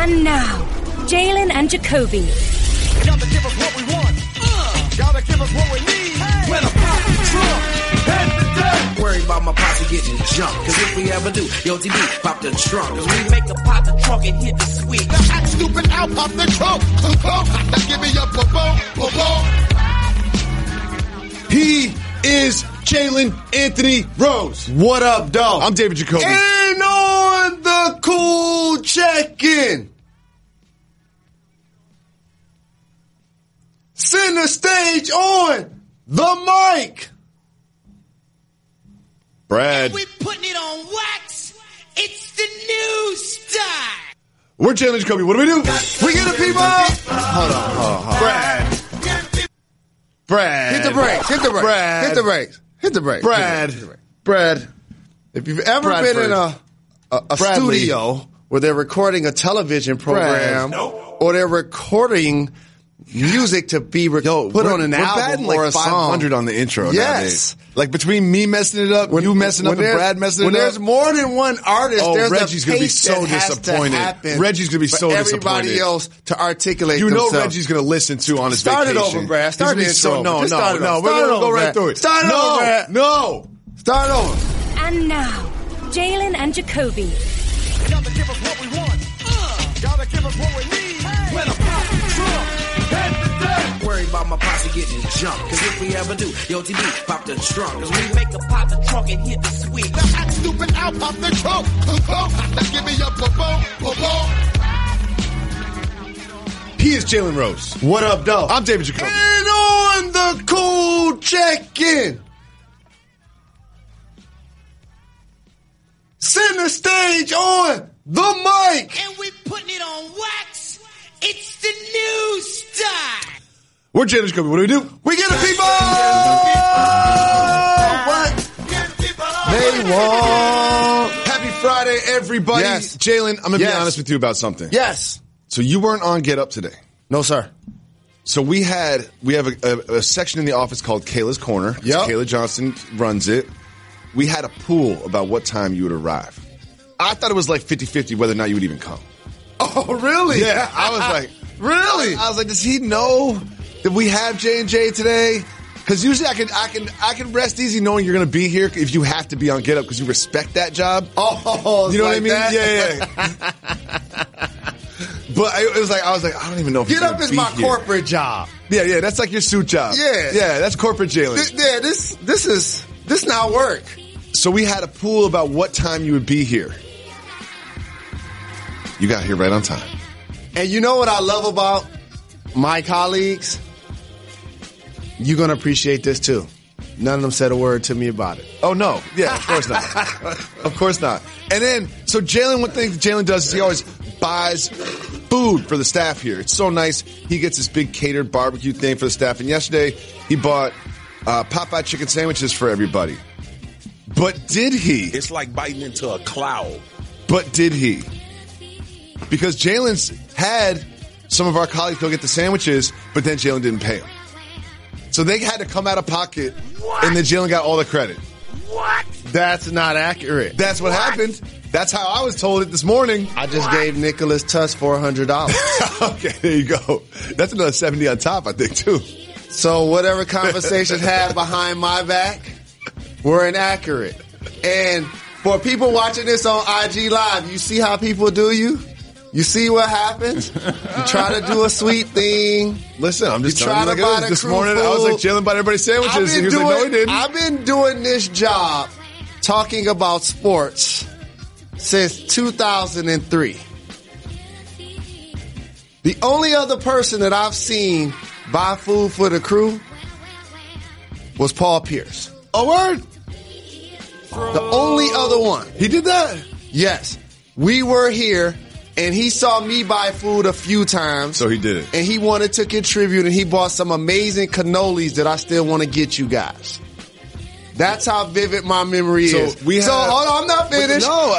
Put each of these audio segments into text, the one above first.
And now, Jalen and Jacoby. Gotta give us what we want. Gotta give us what we need. When I pop the trunk, head to death. Worry about my posse getting jumped. Cause if we ever do, yo, TB, pop the trunk. Cause we make a pop the trunk and hit the switch. Now act stupid, out, pop the trunk. Now give me a boom. He is Jalen Anthony Rose. What up, dog? I'm David Jacoby. And on the cool check-in, center stage on the mic, Brad. We putting it on wax. It's the new style. We're Jalen Jacoby. What do we do? we get the people. Hold on. Brad. Hit the brakes. Brad. Hit the brakes. Hit the brakes. Brad. If you've ever Bradford. been in a Bradley. studio where they're recording a television program or they're recording music to be put on an album we're or a like song. 500 on the intro Yes. nowadays. Like between me messing it up, you messing up, and Brad messing it up. When there's more than one artist, there's Reggie's a gonna be pace so that has disappointed. to happen Reggie's gonna be so for disappointed. everybody else to articulate You know themselves. Reggie's going to listen to on his Start vacation. it over, Brad. Start He's the gonna be intro over. Just No. start it We're over. going to Start it go over, right Brad. through it. Start it over, Brad. No. Start over. And now, Jalen and Jacoby. Gotta give us what we want. Gotta give us what we need. When I pop the trunk, head to death. Worry about my posse getting jumped. Cause if we ever do, yo, TB, pop the trunk. Cause we Make a pop the trunk and hit the switch. Now act stupid, out, pop the trunk. Now give me a boom. He is Jalen Rose. What up, dog? I'm David Jacoby. And on the cool check-in, center stage on the mic, And we putting it on wax. It's the new style. We're Jalen Jacoby. What do we do? we get the people what they want. Happy Friday, everybody. Yes. Jalen, I'm going to be Yes. honest with you about something. Yes. So you weren't on Get Up today. No, sir. So we have a section in the office called Kayla's Corner. Yep. Kayla Johnson runs it. We had a pool about what time you would arrive. I thought it was like 50-50 whether or not you would even come. Oh, really? Yeah, I was like, really? I was like, does he know that we have J&J today? Because usually I can rest easy knowing you're going to be here if you have to be on Get Up because you respect that job. Oh, You know like what I mean? that? Yeah. But I was like, I don't even know if Get he's Up gonna is be my here. corporate job. Yeah, that's like your suit job. Yeah. That's corporate Jalen. This not work. So we had a pool about what time you would be here. You got here right on time. And you know what I love about my colleagues? You're going to appreciate this too. None of them said a word to me about it. Oh, no. Yeah, of course not. Of course not. And then, so Jalen, one thing that Jalen does is he always buys food for the staff here. It's so nice. He gets this big catered barbecue thing for the staff. And yesterday, he bought Popeye chicken sandwiches for everybody. But did he? It's like biting into a cloud. But did he? Because Jalen's had some of our colleagues go get the sandwiches, but then Jalen didn't pay them. So they had to come out of pocket, and then Jalen got all the credit. That's not accurate. That's what happened. That's how I was told it this morning. I just gave Nicholas Tuss $400. Okay, there you go. That's another 70 on top, I think, too. So whatever conversation had behind my back were inaccurate. And for people watching this on IG Live, you see how people do you? You see what happens? You try to do a sweet thing. Listen, I'm just You telling you try to like it buy is. the This crew morning, I was food. like, Jalen bought everybody sandwiches. He was like, no, he didn't. I've been doing this job talking about sports since 2003. The only other person that I've seen buy food for the crew was Paul Pierce. Oh, word? The only other one. He did that? Yes. We were here, and he saw me buy food a few times. So he did it. And he wanted to contribute, and he bought some amazing cannolis that I still want to get you guys. That's how vivid my memory is. Hold on, I'm not finished. No,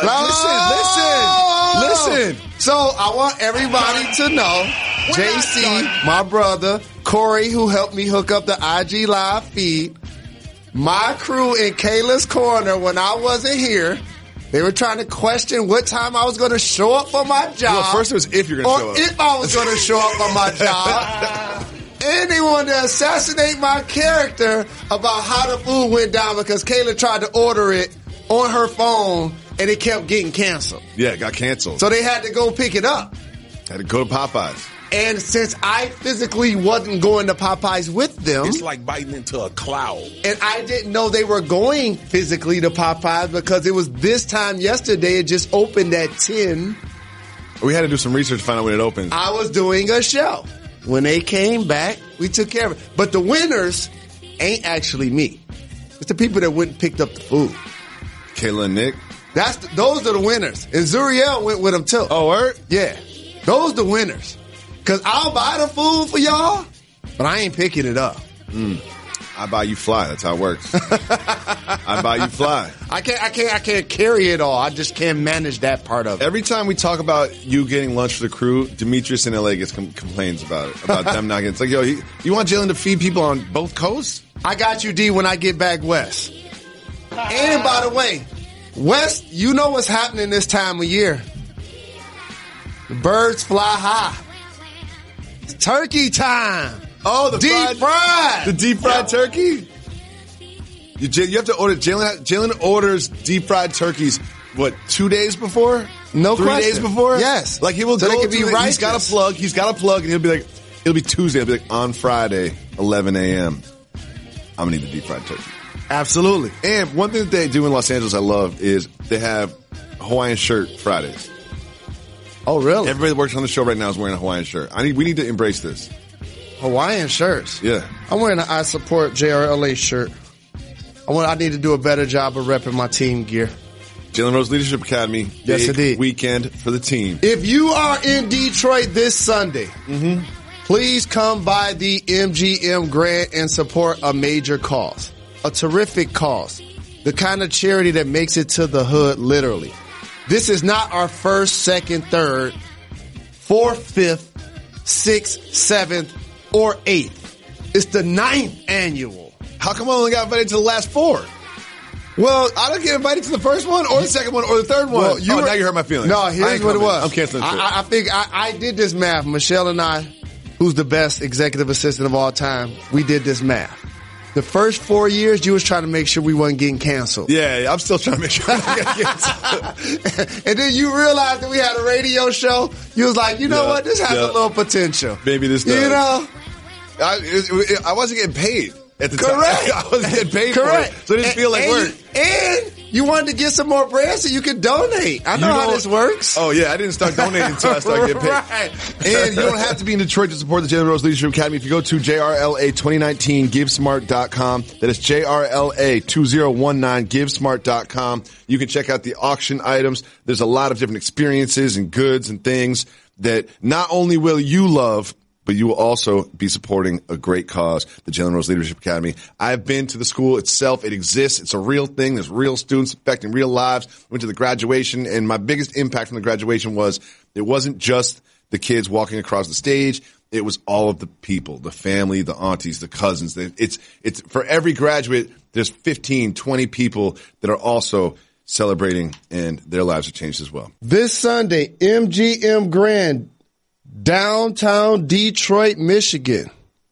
listen. So I want everybody to know, JC, my brother, Corey, who helped me hook up the IG Live feed, my crew in Kayla's Corner when I wasn't here, They were trying to question what time I was going to show up for my job. Well, first it was if you're going to show Or up. if I was going to show up for my job. And they wanted to assassinate my character about how the food went down because Kayla tried to order it on her phone and it kept getting canceled. Yeah, it got canceled. So they had to go pick it up. Had to go to Popeyes. And since I physically wasn't going to Popeyes with them, It's like biting into a cloud. and I didn't know they were going physically to Popeyes because it was this time yesterday. It just opened at 10. We had to do some research to find out when it opens. I was doing a show. When they came back, we took care of it. But the winners ain't actually me. It's the people that went and picked up the food. Kayla and Nick. Those are the winners. And Zuriel went with them too. Oh, word? Yeah. Those the winners. Cause I'll buy the food for y'all, but I ain't picking it up. I buy you fly. That's how it works. I buy you fly. I can't carry it all. I just can't manage that part of it. Every time we talk about you getting lunch for the crew, Demetrius in LA complains about it. About them not getting. It's like, yo, you want Jalen to feed people on both coasts? I got you, D, when I get back west. And by the way, West, you know what's happening this time of year. The birds fly high. It's turkey time. Oh, the Deep fried. The deep fried turkey? You have to order. Jalen orders deep fried turkeys, what, 2 days before? No 3 question. days before? Yes. Like he will So go they can to be he's got righteous. a plug, and he'll be like, it'll be Tuesday. He'll be like, on Friday, 11 a.m., I'm going to need the deep fried turkey. Absolutely. And one thing that they do in Los Angeles I love is they have Hawaiian shirt Fridays. Oh, really? Everybody that works on the show right now is wearing a Hawaiian shirt. We need to embrace this. Hawaiian shirts. Yeah. I'm wearing an I Support JRLA shirt. I need to do a better job of repping my team gear. Jalen Rose Leadership Academy. Yes, big indeed. Weekend for the team. If you are in Detroit this Sunday, please come by the MGM Grand and support a major cause, a terrific cause, the kind of charity that makes it to the hood literally. This is not our first, second, third, fourth, fifth, sixth, seventh, or eighth. It's the 9th annual. How come I only got invited to the last 4? Well, I don't get invited to the first one or the second one or the third one. Now you hurt my feelings. No, I here's ain't what it coming. was. I'm canceling the trip. I think I did this math. Michelle and I, who's the best executive assistant of all time, we did this math. The first 4 years, you was trying to make sure we wasn't getting canceled. Yeah, I'm still trying to make sure I don't get canceled. And then you realized that we had a radio show. You was like, you know what? This has a little potential. Maybe this does. You know? I wasn't getting paid at the Correct. time. I wasn't getting paid Correct. for it. So it didn't feel like work. And you wanted to get some more bread so you could donate. I know how this works. Oh, yeah. I didn't start donating until I started getting paid. Right. And you don't have to be in Detroit to support the Jalen Rose Leadership Academy. If you go to JRLA 2019 GiveSmart.com, that is JRLA 2019 GiveSmart.com. You can check out the auction items. There's a lot of different experiences and goods and things that not only will you love, but you will also be supporting a great cause, the Jalen Rose Leadership Academy. I've been to the school itself. It exists. It's a real thing. There's real students affecting real lives. Went to the graduation, and my biggest impact from the graduation was it wasn't just the kids walking across the stage. It was all of the people, the family, the aunties, the cousins. It's for every graduate, there's 15, 20 people that are also celebrating, and their lives are changed as well. This Sunday, MGM Grand, downtown Detroit, Michigan.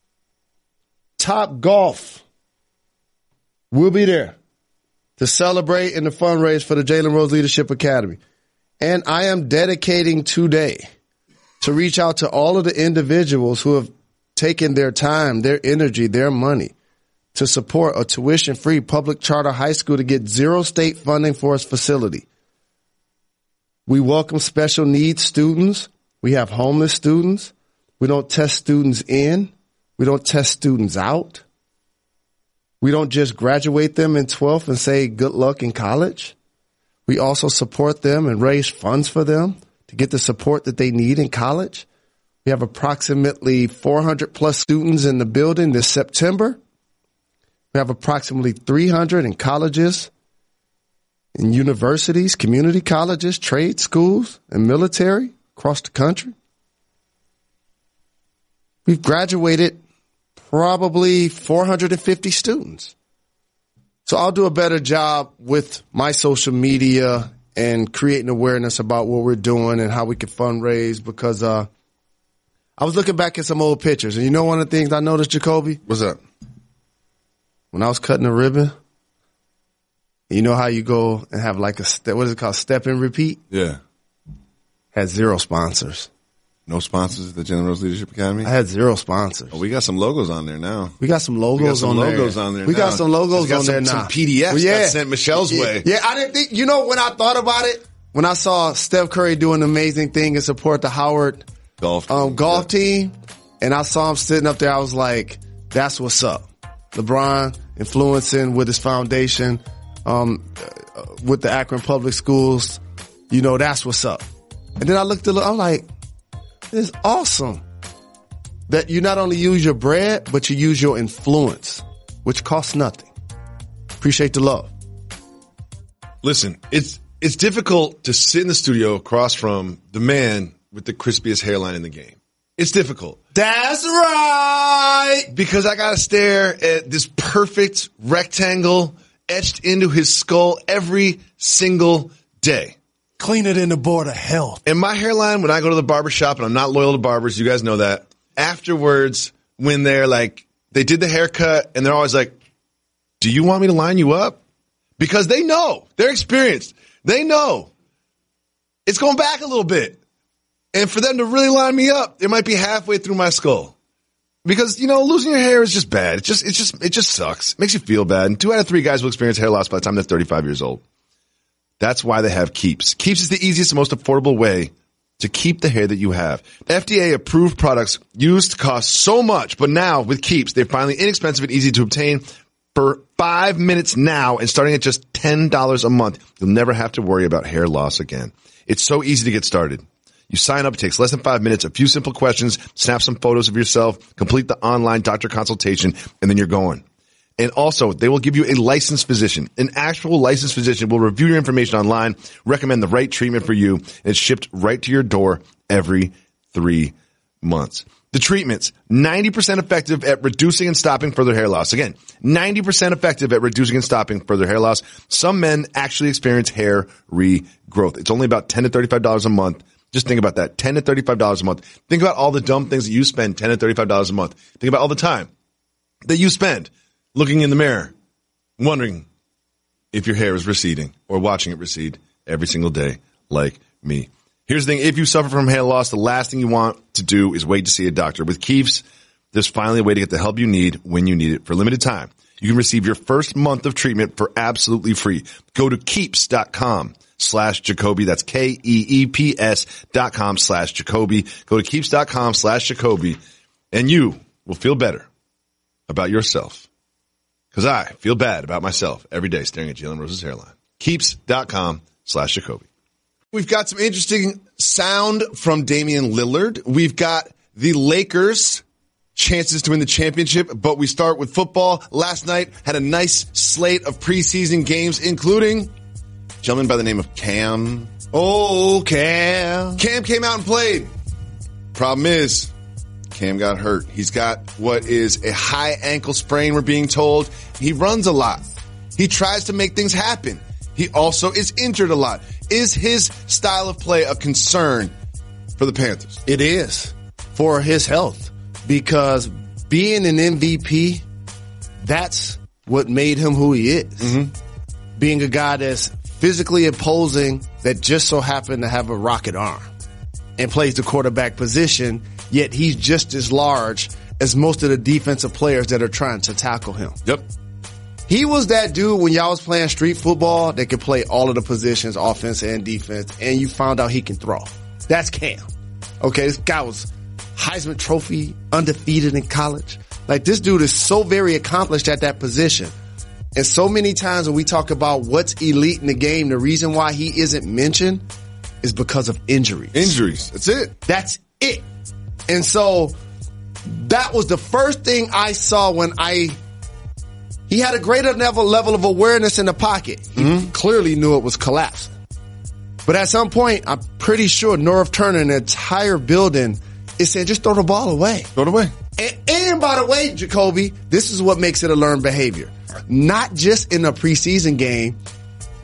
Top Golf will be there to celebrate and to fundraise for the Jalen Rose Leadership Academy. And I am dedicating today to reach out to all of the individuals who have taken their time, their energy, their money to support a tuition-free public charter high school to get zero state funding for its facility. We welcome special needs students. We have homeless students. We don't test students in. We don't test students out. We don't just graduate them in 12th and say good luck in college. We also support them and raise funds for them to get the support that they need in college. We have approximately 400 plus students in the building this September. We have approximately 300 in colleges, in universities, community colleges, trade schools, and military across the country. We've graduated probably 450 students. So I'll do a better job with my social media and creating awareness about what we're doing and how we can fundraise because I was looking back at some old pictures, and you know one of the things I noticed, Jacoby? What's that? When I was cutting a ribbon, you know how you go and have like a step, what is it called, step and repeat? Yeah. Had 0 sponsors. No sponsors at the Jalen Rose Leadership Academy? I had 0 sponsors. Oh, we got some logos on there now. We got some logos on there. We got some logos on there now. Some PDFs that sent Michelle's way. Yeah, I didn't think, you know, when I thought about it, when I saw Steph Curry do an amazing thing and support the Howard golf team, and I saw him sitting up there, I was like, that's what's up. LeBron influencing with his foundation, with the Akron Public Schools, you know, that's what's up. And then I looked at it, I'm like, it's awesome that you not only use your bread, but you use your influence, which costs nothing. Appreciate the love. Listen, it's difficult to sit in the studio across from the man with the crispiest hairline in the game. It's difficult. That's right. Because I gotta stare at this perfect rectangle etched into his skull every single day. Clean it in the board of health. And my hairline, when I go to the barber shop, and I'm not loyal to barbers, you guys know that, afterwards, when they're like, they did the haircut, and they're always like, do you want me to line you up? Because they know. They're experienced. They know. It's going back a little bit. And for them to really line me up, it might be halfway through my skull. Because, you know, losing your hair is just bad. It just sucks. It makes you feel bad. And 2 out of 3 guys will experience hair loss by the time they're 35 years old. That's why they have Keeps. Keeps is the easiest and most affordable way to keep the hair that you have. The FDA-approved products used to cost so much, but now with Keeps, they're finally inexpensive and easy to obtain for 5 minutes now and starting at just $10 a month. You'll never have to worry about hair loss again. It's so easy to get started. You sign up, it takes less than 5 minutes, a few simple questions, snap some photos of yourself, complete the online doctor consultation, and then you're going. And also, they will give you a licensed physician. An actual licensed physician will review your information online, recommend the right treatment for you, and it's shipped right to your door every 3 months. The treatments, 90% effective at reducing and stopping further hair loss. Again, 90% effective at reducing and stopping further hair loss. Some men actually experience hair regrowth. It's only about $10 to $35 a month. Just think about that, $10 to $35 a month. Think about all the dumb things that you spend, $10 to $35 a month. Think about all the time that you spend looking in the mirror, wondering if your hair is receding or watching it recede every single day like me. Here's the thing. If you suffer from hair loss, the last thing you want to do is wait to see a doctor. With Keeps, there's finally a way to get the help you need when you need it. For a limited time, you can receive your first month of treatment for absolutely free. Go to Keeps.com/Jacoby. That's KEEPS.com/Jacoby. Go to Keeps.com/Jacoby and you will feel better about yourself. Because I feel bad about myself every day staring at Jalen Rose's hairline. Keeps.com/Jacoby. We've got some interesting sound from Damian Lillard. We've got the Lakers' chances to win the championship, but we start with football. Last night had a nice slate of preseason games, including a gentleman by the name of Cam. Oh, Cam. Cam came out and played. Problem is, Cam got hurt. He's got what is a high ankle sprain, we're being told. He runs a lot. He tries to make things happen. He also is injured a lot. Is his style of play a concern for the Panthers? It is for his health because being an MVP, that's what made him who he is. Mm-hmm. Being a guy that's physically imposing that just so happened to have a rocket arm and plays the quarterback position, yet he's just as large as most of the defensive players that are trying to tackle him. Yep. He was that dude when y'all was playing street football that could play all of the positions, offense and defense, and you found out he can throw. That's Cam. Okay, this guy was Heisman Trophy, undefeated in college. Like, this dude is so very accomplished at that position. And so many times when we talk about what's elite in the game, the reason why he isn't mentioned is because of injuries. Injuries. That's it. That's it. And so that was the first thing I saw when he had a greater level of awareness in the pocket. He clearly knew it was collapsing. But at some point, I'm pretty sure Norv Turner and the entire building is saying, just throw the ball away. Throw it away. And by the way, Jacoby, this is what makes it a learned behavior. Not just in a preseason game,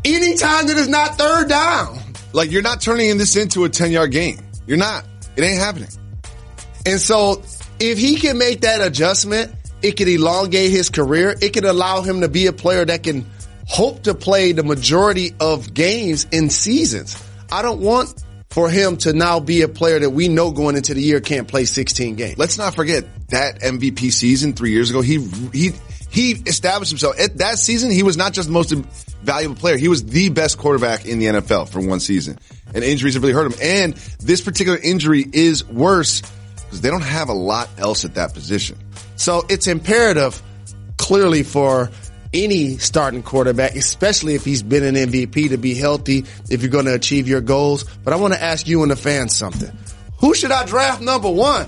Anytime that it's not third down. Like, you're not turning this into a 10-yard game. You're not. It ain't happening. And so if he can make that adjustment, it could elongate his career. It could allow him to be a player that can hope to play the majority of games in seasons. I don't want for him to now be a player that we know going into the year can't play 16 games. Let's not forget that MVP season 3 years ago. He established himself. At that season, he was not just the most valuable player. He was the best quarterback in the NFL for one season. And injuries have really hurt him. And this particular injury is worse because they don't have a lot else at that position. So it's imperative, clearly, for any starting quarterback, especially if he's been an MVP, to be healthy if you're going to achieve your goals. But I want to ask you and the fans something. Who should I draft number one?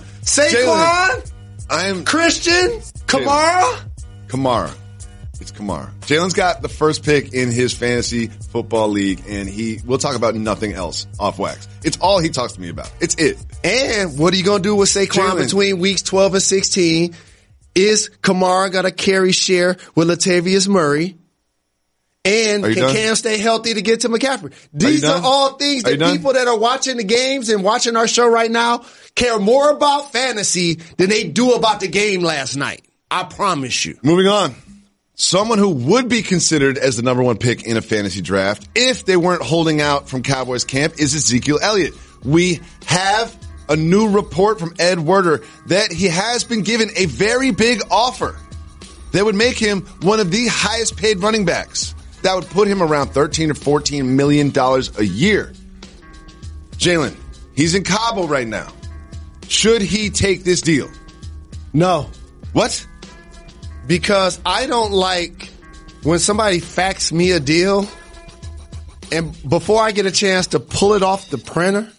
Saquon? Christian? Kamara? Kamara. It's Kamara. Jalen's got the first pick in his fantasy football league, and we'll talk about nothing else off wax. It's all he talks to me about. It's it. And what are you going to do with Saquon between weeks 12 and 16? Is Kamara got a carry share with Latavius Murray? And can Cam stay healthy to get to McCaffrey? These are all things that people that are watching the games and watching our show right now care more about fantasy than they do about the game last night. I promise you. Moving on. Someone who would be considered as the number one pick in a fantasy draft if they weren't holding out from Cowboys camp is Ezekiel Elliott. We have a new report from Ed Werder that he has been given a very big offer that would make him one of the highest paid running backs. That would put him around $13 or $14 million a year. Jalen, he's in Cabo right now. Should he take this deal? No. What? Because I don't like when somebody faxes me a deal and before I get a chance to pull it off the printer,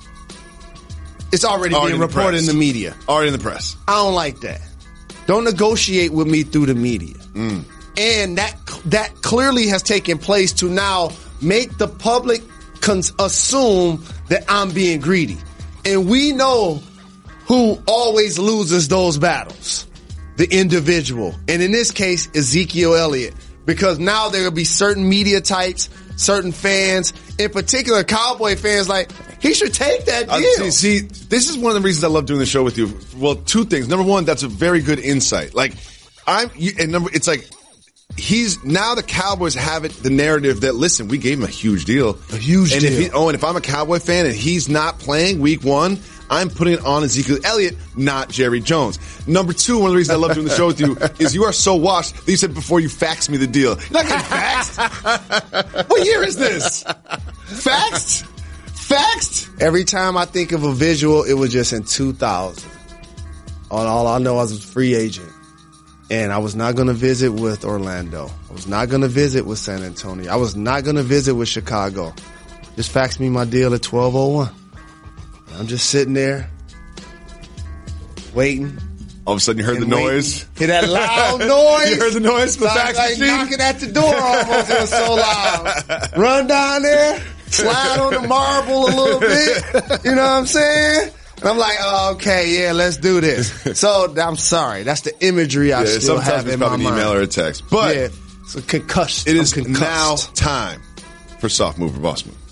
it's already being reported in the media. Already in the press. I don't like that. Don't negotiate with me through the media. And that clearly has taken place to now make the public assume that I'm being greedy. And we know who always loses those battles. The individual. And in this case, Ezekiel Elliott. Because now there will be certain media types, certain fans, in particular Cowboy fans, like, he should take that deal. See, this is one of the reasons I love doing the show with you. Well, two things. Number one, that's a very good insight. Like, it's like, now the Cowboys have the narrative that, listen, we gave him a huge deal. A huge deal. And if I'm a Cowboy fan and he's not playing week one, I'm putting it on Ezekiel Elliott, not Jerry Jones. Number two, one of the reasons I love doing the show with you is you are so washed that you said before you faxed me the deal. You're not getting faxed. What year is this? Faxed? Every time I think of a visual, it was just in 2000. All I know, I was a free agent. And I was not going to visit with Orlando. I was not going to visit with San Antonio. I was not going to visit with Chicago. Just fax me my deal at 12:01. I'm just sitting there, waiting. All of a sudden you heard the noise. Hear that loud noise. You heard the noise from the fax machine? Knocking at the door almost. It was so loud. Run down there, slide on the marble a little bit. You know what I'm saying? And I'm like, oh, okay, yeah, let's do this. So I'm sorry. That's the imagery I still have in my mind. Sometimes it's probably an email or a text. But yeah, it's a concussion. It is now time for Soft Move or Boss Move.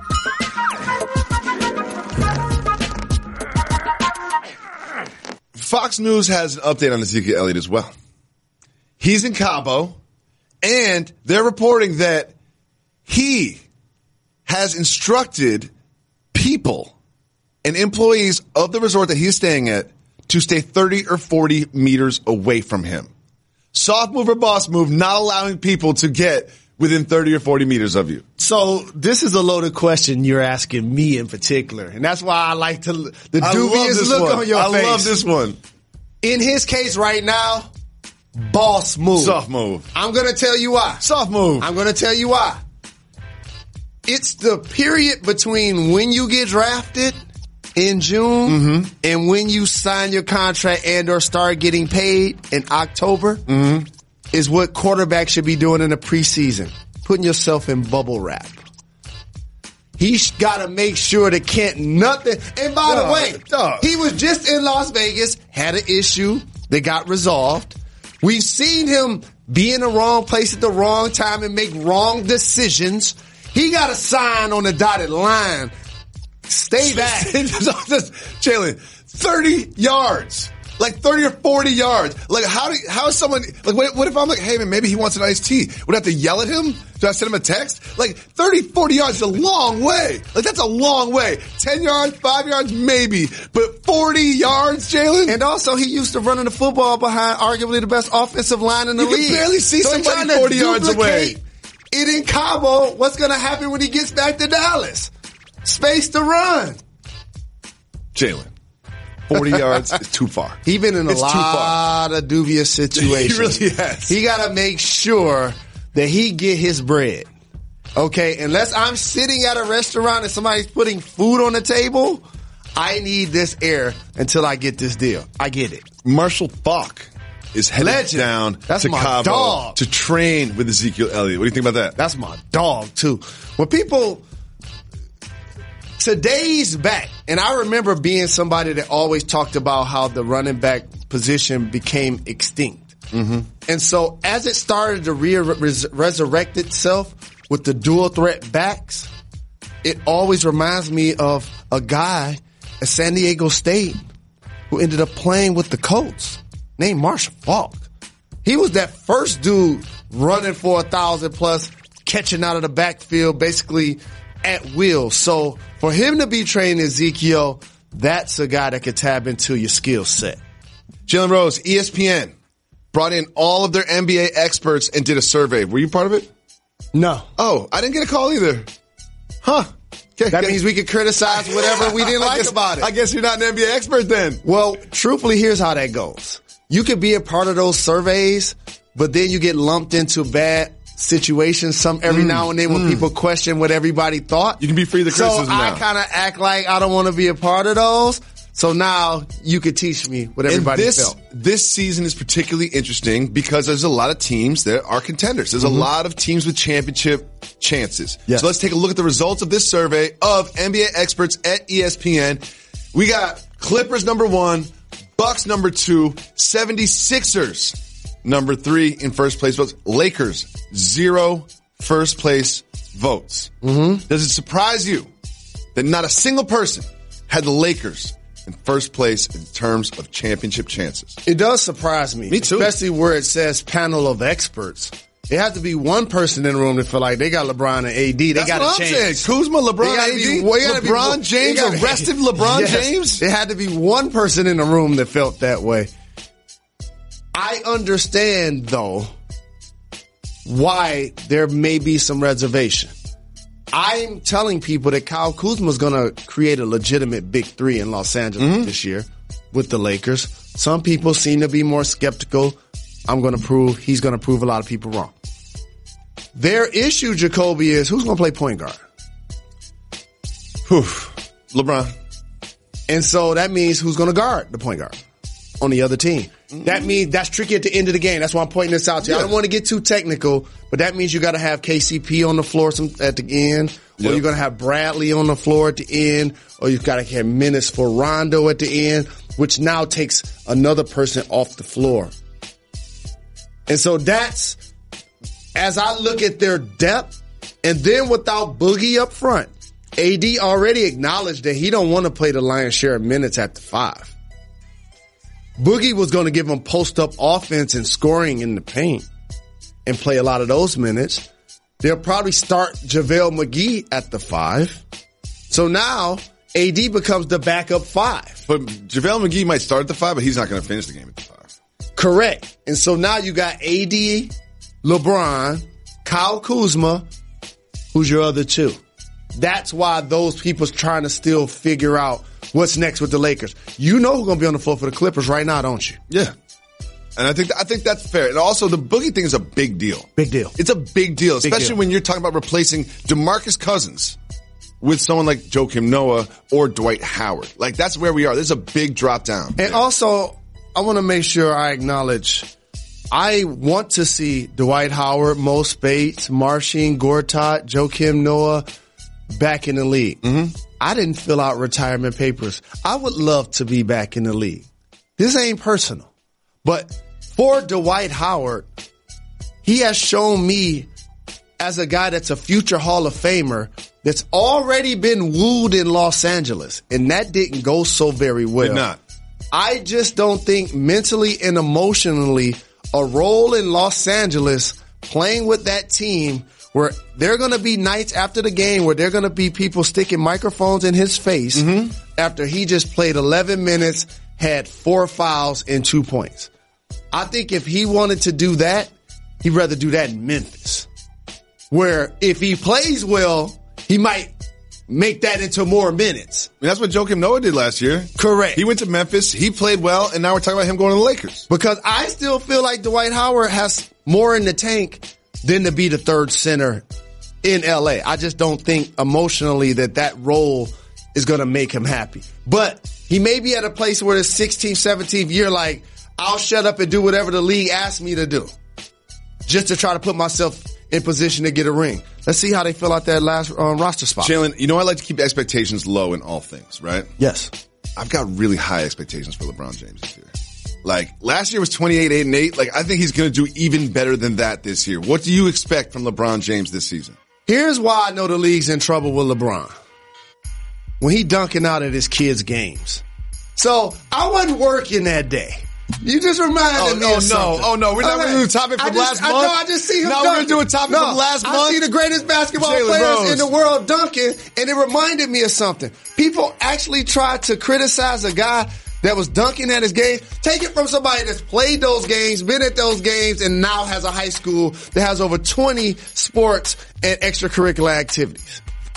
Fox News has an update on Ezekiel Elliott as well. He's in Cabo, and they're reporting that he has instructed people and employees of the resort that he's staying at to stay 30 or 40 meters away from him. Soft Move or Boss Move, not allowing people to get within 30 or 40 meters of you. So this is a loaded question you're asking me in particular. And that's why I like the dubious look on your face. I love this one. In his case right now, boss move. Soft move. I'm going to tell you why. Soft move. I'm going to tell you why. It's the period between when you get drafted in June and when you sign your contract and or start getting paid in October is what quarterbacks should be doing in the preseason. Putting yourself in bubble wrap. He's got to make sure that can't nothing. And by the way, he was just in Las Vegas, had an issue that got resolved. We've seen him be in the wrong place at the wrong time and make wrong decisions. He got a sign on the dotted line. Stay back. Jalen, 30 yards. Like 30 or 40 yards. Like how is someone, like what if I'm like, hey man, maybe he wants an iced tea. Would I have to yell at him? Do I send him a text? Like 30, 40 yards is a long way. Like that's a long way. 10 yards, 5 yards, maybe. But 40 yards, Jalen? And also he used to running the football behind arguably the best offensive line in the league. You can barely see somebody 40 yards away. It in Cabo, what's going to happen when he gets back to Dallas? Space to run. Jalen. 40 yards is too far. He's been in a lot of dubious situations. He really has. He got to make sure that he get his bread. Okay, unless I'm sitting at a restaurant and somebody's putting food on the table, I need this air until I get this deal. I get it. Marshall Faulk is headed down to Cabo dog. To train with Ezekiel Elliott. What do you think about that? That's my dog, too. When people... Today's back, and I remember being somebody that always talked about how the running back position became extinct. Mm-hmm. And so as it started to resurrect itself with the dual threat backs, it always reminds me of a guy at San Diego State who ended up playing with the Colts named Marshall Faulk. He was that first dude running for 1,000 plus, catching out of the backfield, basically at will. So for him to be training Ezekiel, that's a guy that could tap into your skill set. Jalen Rose, ESPN, brought in all of their NBA experts and did a survey. Were you part of it? No. Oh, I didn't get a call either. Huh. Okay, that means we could criticize whatever we didn't like about it. I guess you're not an NBA expert then. Well, truthfully, here's how that goes. You could be a part of those surveys, but then you get lumped into bad situations every now and then when people question what everybody thought. You can be free of the criticism now. So I kind of act like I don't want to be a part of those. So now you could teach me what everybody felt. This season is particularly interesting because there's a lot of teams that are contenders. There's a lot of teams with championship chances. Yes. So let's take a look at the results of this survey of NBA experts at ESPN. We got Clippers number 1, Bucks number 2, 76ers number 3 in first place votes. Lakers, 0 first place votes. Mm-hmm. Does it surprise you that not a single person had the Lakers in first place in terms of championship chances? It does surprise me. Me too. Especially where it says panel of experts. It has to be one person in the room that feel like they got LeBron and AD. They got a chance. Kuzma, LeBron, AD, LeBron James, arrested LeBron James. There had to be one person in the room that felt that way. I understand, though, why there may be some reservation. I'm telling people that Kyle Kuzma is going to create a legitimate big three in Los Angeles this year with the Lakers. Some people seem to be more skeptical. He's going to prove a lot of people wrong. Their issue, Jacoby, is who's going to play point guard? LeBron. And so that means who's going to guard the point guard on the other team. That means that's tricky at the end of the game. That's why I'm pointing this out to you. I don't want to get too technical, but that means you got to have KCP on the floor at the end, or you're going to have Bradley on the floor at the end, or you've got to have minutes for Rondo at the end, which now takes another person off the floor. And so that's, as I look at their depth, and then without Boogie up front, AD already acknowledged that he don't want to play the lion's share of minutes at the 5. Boogie was going to give him post-up offense and scoring in the paint and play a lot of those minutes. They'll probably start JaVale McGee at the 5. So now AD becomes the backup 5. But JaVale McGee might start at the 5, but he's not going to finish the game at the 5. Correct. And so now you got AD, LeBron, Kyle Kuzma, who's your other 2. That's why those people's trying to still figure out what's next with the Lakers. You know who's going to be on the floor for the Clippers right now, don't you? Yeah. And I think that's fair. And also the Boogie thing is a big deal. Big deal. It's a big deal, especially when you're talking about replacing DeMarcus Cousins with someone like Joakim Noah or Dwight Howard. Like that's where we are. There's a big drop down. And also, I want to make sure I acknowledge I want to see Dwight Howard, Mo Spates, Marcin Gortat, Joakim Noah back in the league. Mm-hmm. I didn't fill out retirement papers. I would love to be back in the league. This ain't personal. But for Dwight Howard, he has shown me as a guy that's a future Hall of Famer that's already been wooed in Los Angeles, and that didn't go so very well. Did not. I just don't think mentally and emotionally a role in Los Angeles playing with that team where there are going to be nights after the game where there are going to be people sticking microphones in his face after he just played 11 minutes, had 4 fouls and 2 points. I think if he wanted to do that, he'd rather do that in Memphis, where if he plays well, he might make that into more minutes. I mean, that's what Joakim Noah did last year. Correct. He went to Memphis. He played well, and now we're talking about him going to the Lakers. Because I still feel like Dwight Howard has more in the tank than to be the third center in LA. I just don't think emotionally that role is going to make him happy. But he may be at a place where his 16th, 17th year, like, I'll shut up and do whatever the league asks me to do just to try to put myself in position to get a ring. Let's see how they fill out that last roster spot. Jalen, you know I like to keep expectations low in all things, right? Yes. I've got really high expectations for LeBron James this year. Like, last year was 28-8-8. Like, I think he's going to do even better than that this year. What do you expect from LeBron James this season? Here's why I know the league's in trouble with LeBron. When he dunking out at his kids' games. So, I wasn't working that day. You just reminded me of something. Oh, no. We're not going to do a topic from last month? I just see him dunking. We're going to do a topic from last month? I see the greatest basketball players in the world dunking, and it reminded me of something. People actually tried to criticize a guy that was dunking at his game. Take it from somebody that's played those games, been at those games, and now has a high school that has over 20 sports and extracurricular activities.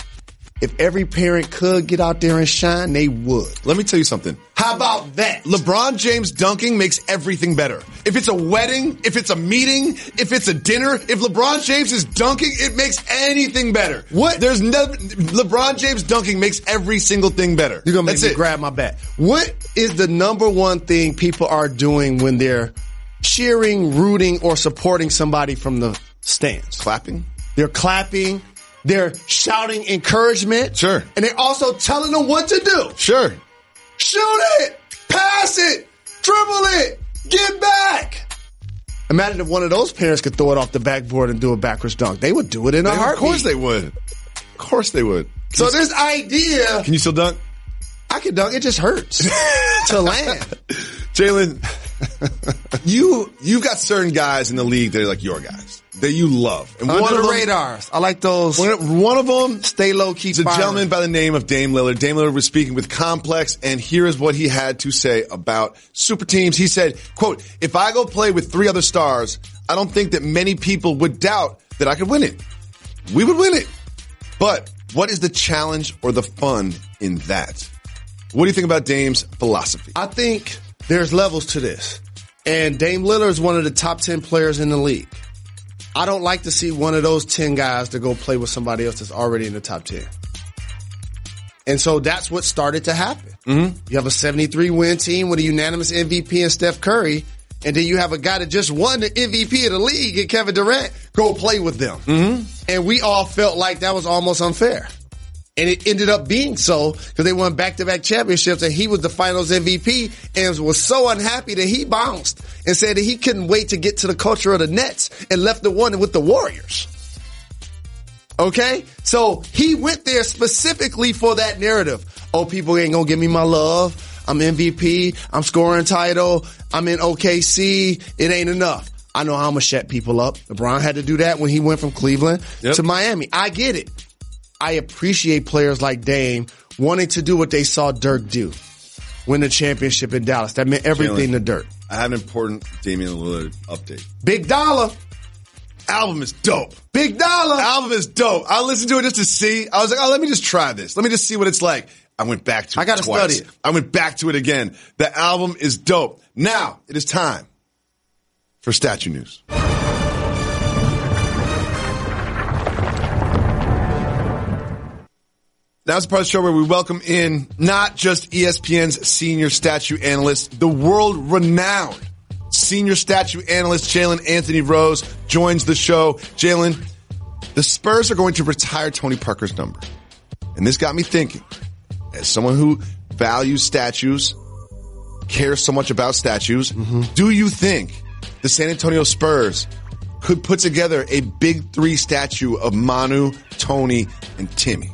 If every parent could get out there and shine, they would. Let me tell you something. How about that? LeBron James dunking makes everything better. If it's a wedding, if it's a meeting, if it's a dinner, if LeBron James is dunking, it makes anything better. What? LeBron James dunking makes every single thing better. You're going to make me grab my bat. What is the number one thing people are doing when they're cheering, rooting, or supporting somebody from the stands? Clapping. They're clapping. They're shouting encouragement. Sure. And they're also telling them what to do. Sure. Shoot it. Pass it. Dribble it. Get back. Imagine if one of those parents could throw it off the backboard and do a backwards dunk. They would do it in a heartbeat. Of course they would. Of course they would. So this idea. Can you still dunk? I can dunk. It just hurts to land. Jalen, you've got certain guys in the league that are like your guys that you love. And Under one of the them, radars. I like those. One of them, stay low key. is a gentleman by the name of Dame Lillard. Dame Lillard was speaking with Complex, and here is what he had to say about super teams. He said, quote, "If I go play with 3 other stars, I don't think that many people would doubt that I could win it. We would win it. But what is the challenge or the fun in that?" What do you think about Dame's philosophy? I think there's levels to this. And Dame Lillard is one of the top 10 players in the league. I don't like to see one of those 10 guys to go play with somebody else that's already in the top 10. And so that's what started to happen. Mm-hmm. You have a 73-win team with a unanimous MVP in Steph Curry, and then you have a guy that just won the MVP of the league and Kevin Durant go play with them. Mm-hmm. And we all felt like that was almost unfair. And it ended up being so because they won back-to-back championships and he was the finals MVP and was so unhappy that he bounced and said that he couldn't wait to get to the culture of the Nets and left the one with the Warriors. Okay? So he went there specifically for that narrative. Oh, people ain't gonna give me my love. I'm MVP. I'm scoring title. I'm in OKC. It ain't enough. I know how I'm gonna shut people up. LeBron had to do that when he went from Cleveland to Miami. I get it. I appreciate players like Dame wanting to do what they saw Dirk do. Win the championship in Dallas. That meant everything to Dirk. I have an important Damian Lillard update. Big Dollar. Album is dope. Big Dollar. Album is dope. I listened to it just to see. I was like, oh, let me just try this. Let me just see what it's like. I went back to it gotta twice. study it. I went back to it again. The album is dope. Now, it is time for Statue News. Now it's the part of the show where we welcome in not just ESPN's senior statue analyst, the world-renowned senior statue analyst Jalen Anthony Rose joins the show. Jalen, the Spurs are going to retire Tony Parker's number. And this got me thinking, as someone who values statues, cares so much about statues, do you think the San Antonio Spurs could put together a big three statue of Manu, Tony, and Timmy.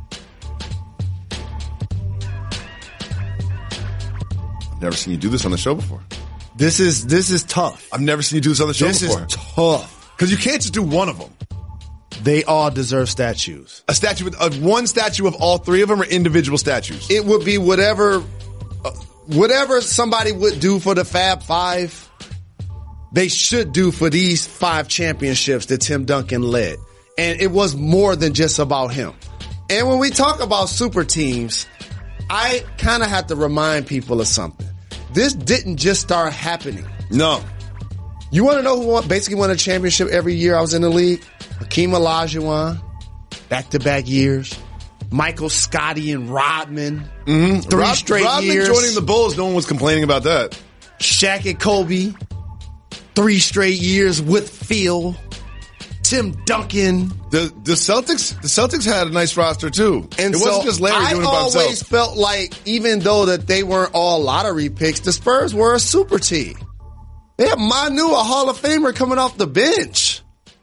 I've never seen you do this on the show before. This is tough. I've never seen you do this on the show before. This is tough. Because you can't just do one of them. They all deserve statues. A statue with one statue of all three of them, or individual statues? It would be whatever somebody would do for the Fab Five, they should do for these 5 championships that Tim Duncan led. And it was more than just about him. And when we talk about super teams, I kind of have to remind people of something. This didn't just start happening. No. You want to know who basically won a championship every year I was in the league? Hakeem Olajuwon, back-to-back years. Michael Scotty and Rodman, 3 straight Rodman years. joining the Bulls, no one was complaining about that. Shaq and Kobe, 3 straight years with Phil. Tim Duncan. The Celtics had a nice roster too. And it wasn't just Larry doing it by himself. I always felt like, even though that they weren't all lottery picks, the Spurs were a super team. They had Manu, a Hall of Famer, coming off the bench.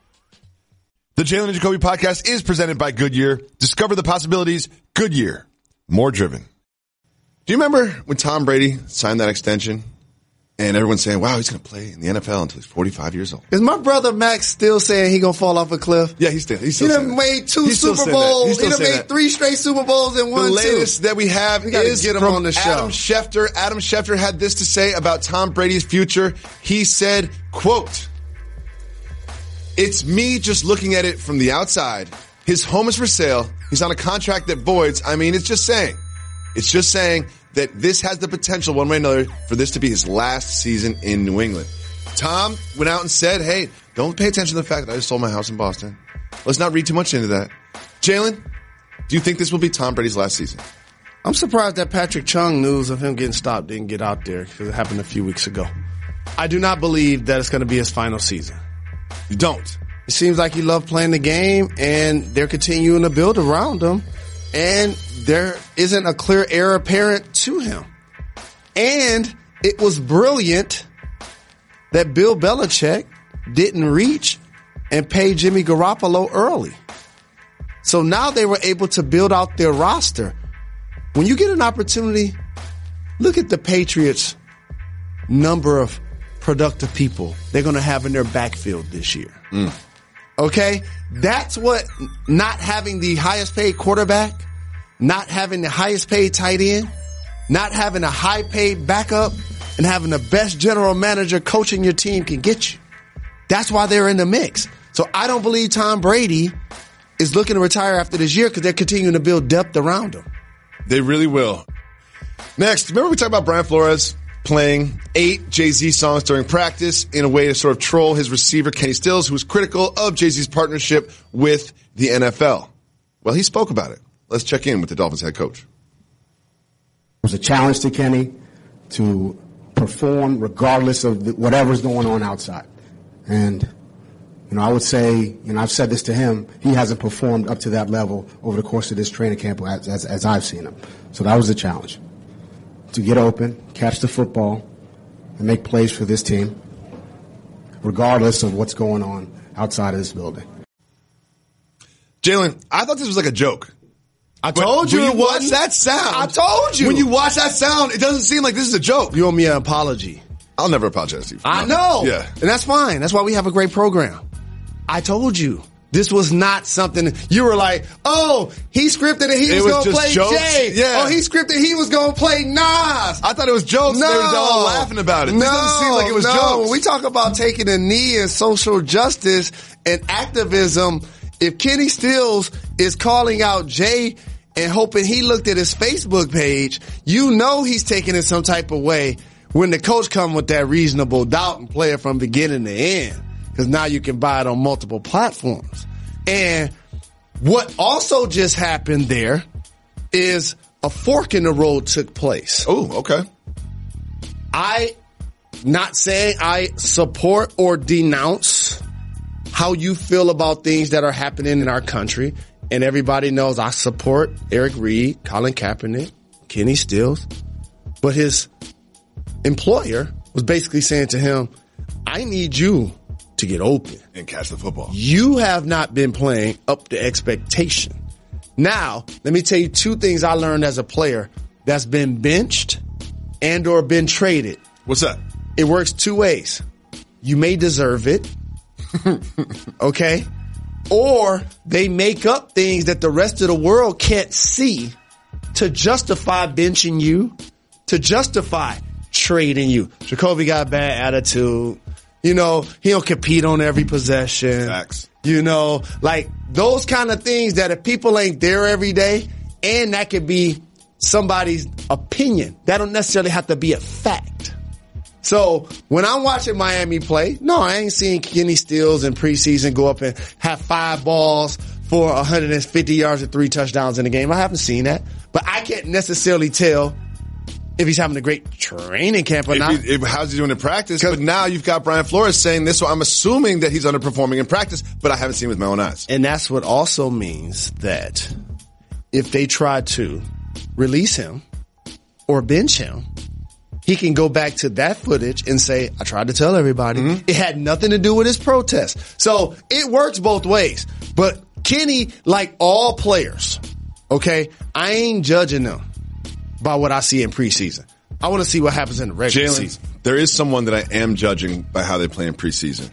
The Jalen and Jacoby podcast is presented by Goodyear. Discover the possibilities. Goodyear. More driven. Do you remember when Tom Brady signed that extension? And everyone's saying, wow, he's going to play in the NFL until he's 45 years old. Is my brother Max still saying he going to fall off a cliff? Yeah, he's still He saying done that. made 2 He's still Super saying that. Bowls. He's still He done saying made that. 3 straight Super Bowls and won The 2. latest that we have gotta is get him from on the show. Adam Schefter. Adam Schefter had this to say about Tom Brady's future. He said, quote, "It's me just looking at it from the outside. His home is for sale. He's on a contract that voids. I mean, it's just saying that this has the potential one way or another for this to be his last season in New England." Tom went out and said, hey, don't pay attention to the fact that I just sold my house in Boston. Let's not read too much into that. Jalen, do you think this will be Tom Brady's last season? I'm surprised that Patrick Chung news of him getting stopped didn't get out there, because it happened a few weeks ago. I do not believe that it's going to be his final season. You don't? It seems like he loved playing the game, and they're continuing to build around him, and there isn't a clear heir apparent to him. And it was brilliant that Bill Belichick didn't reach and pay Jimmy Garoppolo early. So now they were able to build out their roster. When you get an opportunity, look at the Patriots' number of productive people they're going to have in their backfield this year. Okay? That's what not having the highest paid quarterback, not having the highest paid tight end, not having a high paid backup, and having the best general manager coaching your team can get you. That's why they're in the mix. So I don't believe Tom Brady is looking to retire after this year, because they're continuing to build depth around him. They really will. Next, remember we talked about Brian Flores playing 8 Jay-Z songs during practice in a way to sort of troll his receiver, Kenny Stills, who was critical of Jay-Z's partnership with the NFL. Well, he spoke about it. Let's check in with the Dolphins head coach. It was a challenge to Kenny to perform regardless of whatever's going on outside. And, I would say, I've said this to him, he hasn't performed up to that level over the course of this training camp as I've seen him. So that was the challenge. To get open, catch the football, and make plays for this team, regardless of what's going on outside of this building. Jalen, I thought this was like a joke. I told you when it you watch wasn't. that sound. I told you. When you watch that sound, it doesn't seem like this is a joke. You owe me an apology. I'll never apologize to you. I know. Yeah. And that's fine. That's why we have a great program. I told you. This was not something you were like, oh, he scripted it. He was going to play jokes? Jay. Yeah. Oh, he scripted he was going to play Nas. I thought it was jokes. No. They were all laughing about it. This doesn't seem like it was jokes. When we talk about taking a knee in social justice and activism, if Kenny Stills is calling out Jay and hoping he looked at his Facebook page, he's taking it some type of way when the coach come with that reasonable doubt and play it from beginning to end. Because now you can buy it on multiple platforms. And what also just happened there is a fork in the road took place. Oh, okay. I not saying I support or denounce how you feel about things that are happening in our country. And everybody knows I support Eric Reed, Colin Kaepernick, Kenny Stills. But his employer was basically saying to him, I need you to get open. And catch the football. You have not been playing up to expectation. Now, let me tell you two things I learned as a player that's been benched and or been traded. What's that? It works two ways. You may deserve it. Okay? Or they make up things that the rest of the world can't see to justify benching you, to justify trading you. Jacoby got a bad attitude. You know, he don't compete on every possession. Facts. You know, like those kind of things that if people ain't there every day, and that could be somebody's opinion. That don't necessarily have to be a fact. So when I'm watching Miami play, no, I ain't seeing Kenny Stills in preseason go up and have 5 balls for 150 yards and 3 touchdowns in the game. I haven't seen that. But I can't necessarily tell if he's having a great training camp or not. How's he doing in practice? But now you've got Brian Flores saying this, so I'm assuming that he's underperforming in practice, but I haven't seen it with my own eyes. And that's what also means that if they try to release him or bench him, he can go back to that footage and say, I tried to tell everybody. Mm-hmm. It had nothing to do with his protest. So it works both ways. But Kenny, like all players, okay, I ain't judging them by what I see in preseason. I want to see what happens in the regular season. There is someone that I am judging by how they play in preseason.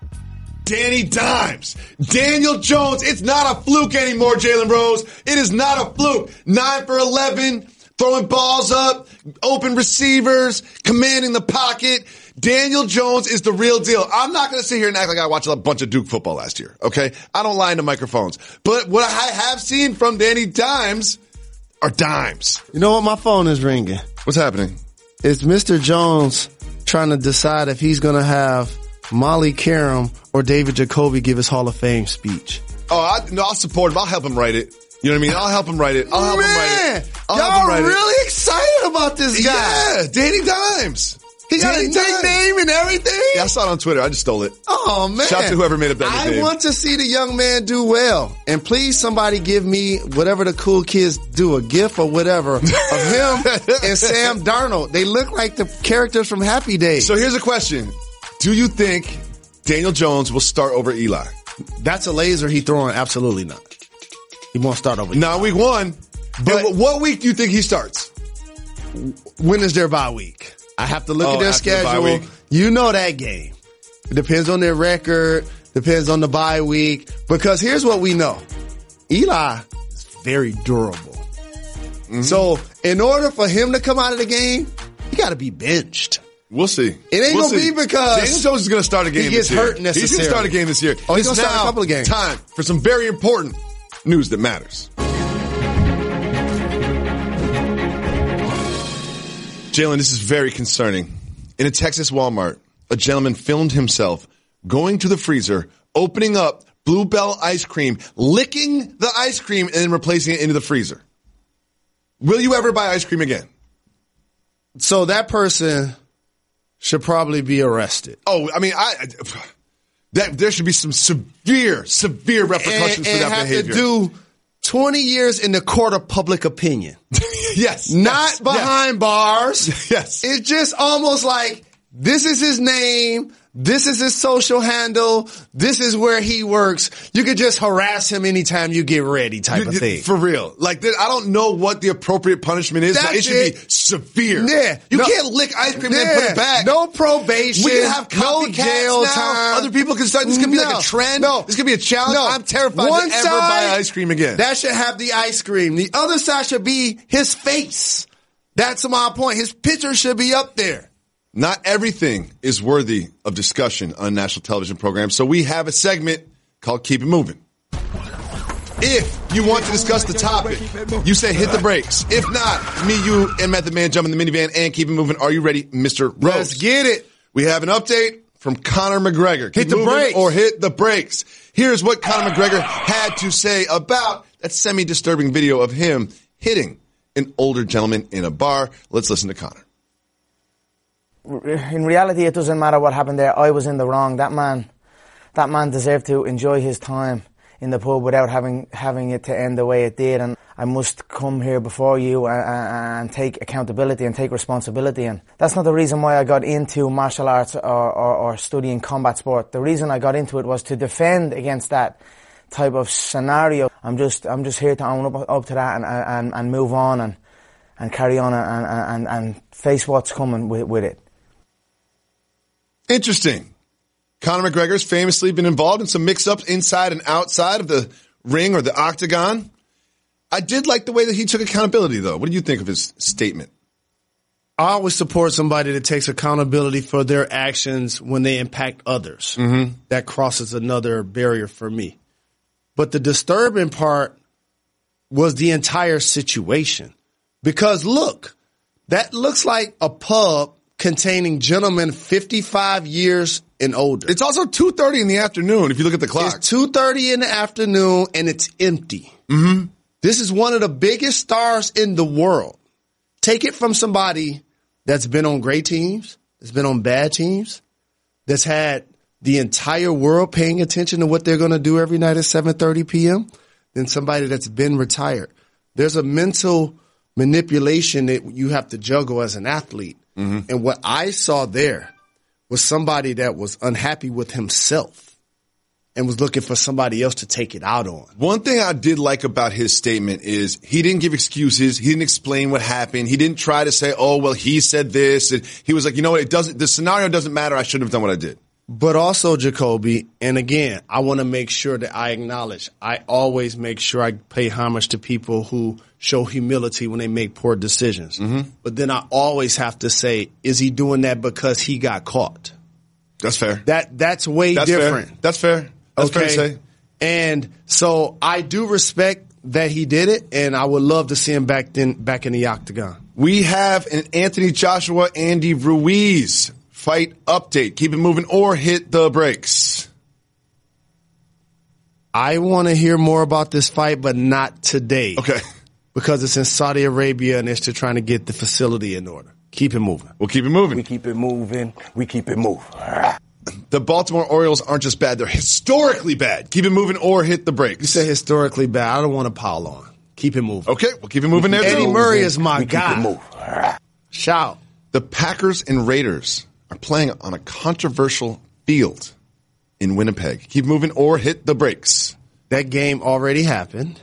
Danny Dimes. Daniel Jones. It's not a fluke anymore, Jalen Rose. It is not a fluke. 9 for 11. Throwing balls up, open receivers, commanding the pocket. Daniel Jones is the real deal. I'm not going to sit here and act like I watched a bunch of Duke football last year, okay? I don't lie into microphones. But what I have seen from Danny Dimes are dimes. You know what? My phone is ringing. What's happening? It's Mr. Jones trying to decide if he's going to have Molly Karam or David Jacoby give his Hall of Fame speech. Oh, I'll support him. I'll help him write it. You know what I mean? I'll help him write it. Y'all really excited about this guy. Yeah, Danny Dimes. He got a nickname and everything. Yeah, I saw it on Twitter. I just stole it. Oh, man. Shout out to whoever made up that nickname. I want to see the young man do well. And please, somebody give me whatever the cool kids do, a GIF or whatever, of him and Sam Darnold. They look like the characters from Happy Days. So here's a question. Do you think Daniel Jones will start over Eli? That's a laser he throwing. Absolutely not. He won't start over. Not week 1. But what week do you think he starts? When is their bye week? I have to look at their schedule. You know that game. It depends on their record. Depends on the bye week. Because here's what we know. Eli is very durable. Mm-hmm. So in order for him to come out of the game, he got to be benched. We'll see. It ain't going to be because Daniel Jones is going to start a game this year. He gets hurt necessarily. He's going to start a game this year. Oh, he's going to start a couple of games. Time for some very important news that matters. Jalen, this is very concerning. In a Texas Walmart, a gentleman filmed himself going to the freezer, opening up Blue Bell ice cream, licking the ice cream, and then replacing it into the freezer. Will you ever buy ice cream again? So that person should probably be arrested. Oh, I mean, there should be some severe repercussions for that behavior. And have to do 20 years in the court of public opinion. Yes. Not behind bars. Yes. It's just almost like this is his name. This is his social handle. This is where he works. You could just harass him anytime you get ready type of thing. For real. Like, I don't know what the appropriate punishment is, but it should be severe. Yeah. You can't lick ice cream and then put it back. No probation. We can have no jail time. Other people can start. This could be like a trend. No. This could be a challenge. No. I'm terrified to ever buy ice cream again. That should have the ice cream. The other side should be his face. That's my point. His picture should be up there. Not everything is worthy of discussion on national television programs, so we have a segment called Keep It Moving. If you want to discuss the topic, you say hit the brakes. If not, me, you, and Method Man jump in the minivan and keep it moving. Are you ready, Mr. Rose? Let's get it. We have an update from Conor McGregor. Hit the brakes. Or hit the brakes. Here's what Conor McGregor had to say about that semi-disturbing video of him hitting an older gentleman in a bar. Let's listen to Conor. In reality, it doesn't matter what happened there. I was in the wrong. That man deserved to enjoy his time in the pub without having it to end the way it did, and I must come here before you and take accountability and take responsibility. And that's not the reason why I got into martial arts or studying combat sport. The reason I got into it was to defend against that type of scenario. I'm just here to own up to that and move on and carry on and face what's coming with it. Interesting. Conor McGregor's famously been involved in some mix-ups inside and outside of the ring or the octagon. I did like the way that he took accountability, though. What do you think of his statement? I always support somebody that takes accountability for their actions when they impact others. Mm-hmm. That crosses another barrier for me. But the disturbing part was the entire situation. Because look, that looks like a pub containing gentlemen 55 years and older. It's also 2:30 in the afternoon if you look at the clock. It's 2:30 in the afternoon and it's empty. Mm-hmm. This is one of the biggest stars in the world. Take it from somebody that's been on great teams, that's been on bad teams, that's had the entire world paying attention to what they're going to do every night at 7:30 p.m., than somebody that's been retired. There's a mental manipulation that you have to juggle as an athlete. Mm-hmm. And what I saw there was somebody that was unhappy with himself and was looking for somebody else to take it out on. One thing I did like about his statement is he didn't give excuses. He didn't explain what happened. He didn't try to say, oh, well, he said this. And he was like, you know what? The scenario doesn't matter. I shouldn't have done what I did. But also, Jacoby, and again, I want to make sure that I acknowledge, I always make sure I pay homage to people who show humility when they make poor decisions. Mm-hmm. But then I always have to say, is he doing that because he got caught? That's fair. That's way different. Fair. That's fair. That's fair to say. And so I do respect that he did it, and I would love to see him back in the octagon. We have an Anthony Joshua, Andy Ruiz fight update. Keep it moving or hit the brakes. I want to hear more about this fight, but not today. Okay. Because it's in Saudi Arabia and it's to trying to get the facility in order. Keep it moving. We'll keep it moving. We keep it moving. We keep it moving. The Baltimore Orioles aren't just bad, they're historically bad. Keep it moving or hit the brakes. You say historically bad. I don't want to pile on. Keep it moving. Okay, we'll keep it moving there. Eddie Murray is my guy. Keep it moving. Shout. The Packers and Raiders are playing on a controversial field in Winnipeg. Keep moving or hit the brakes. That game already happened.